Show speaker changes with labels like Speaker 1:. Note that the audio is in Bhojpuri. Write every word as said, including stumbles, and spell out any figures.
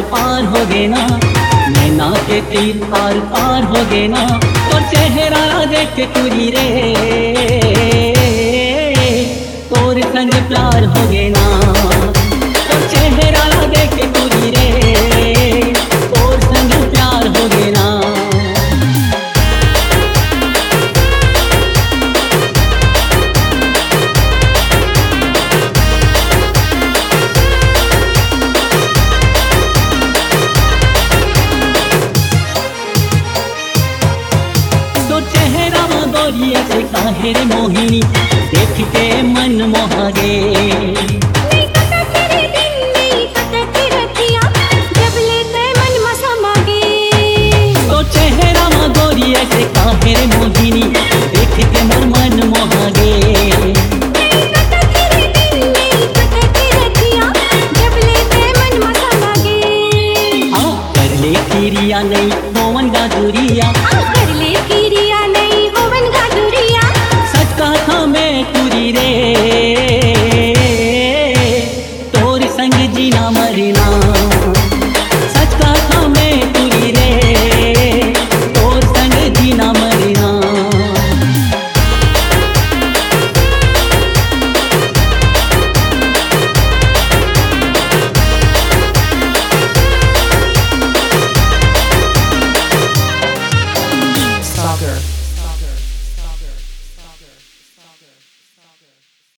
Speaker 1: पार हो गे ना, नैना के तीर पार पार हो गे ना, तो चेहरा देख के कुरी रे, तोर संग प्यार हो गे ना, तो चेहरा देख के कुरी रे, तोर संग प्यार हो गे ना। तो चेहरा गोरिया से काहे रे मोहिनी, देख के मन मोहा गे,
Speaker 2: नहीं पता तेरे दिन नहीं पता तेरा किया, जब लेते मन मसा मांगे।
Speaker 1: तो चेहरा गोरिया से काहे रे